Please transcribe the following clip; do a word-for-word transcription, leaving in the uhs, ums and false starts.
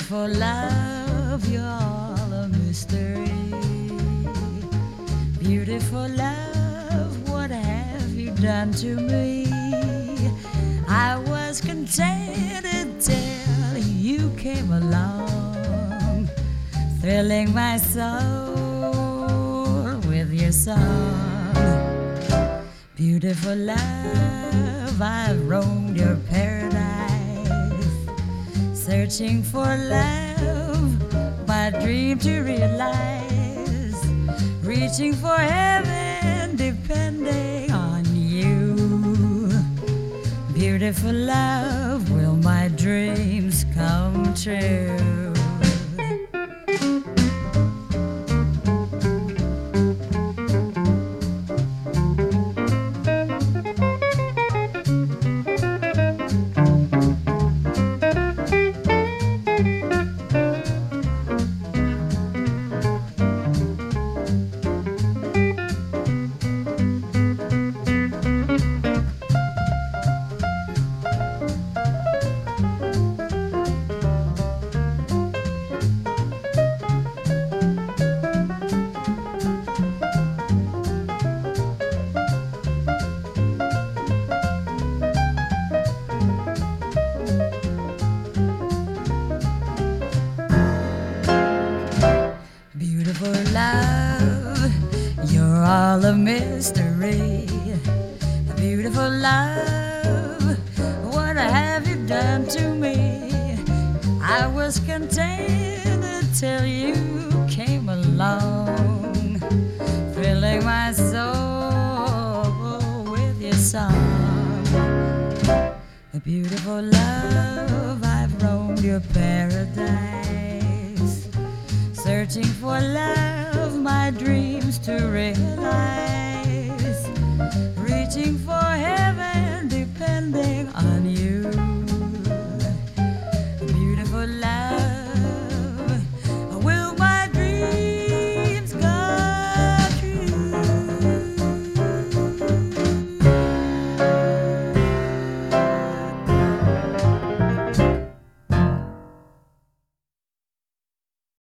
Beautiful love, you're all a mystery. Beautiful love, what have you done to me? I was contented till you came along, thrilling my soul with your song. Beautiful love, I've roamed your paradise, searching for love, my dream to realize, reaching for heaven, depending on you. Beautiful love, will my dreams come true? Beautiful love, you're all a mystery. Beautiful love, what have you done to me? I was contented till you came along, filling my soul with your song. A beautiful love, I've roamed your paradise, searching for love, my dreams to realize, reaching for heaven, depending on you.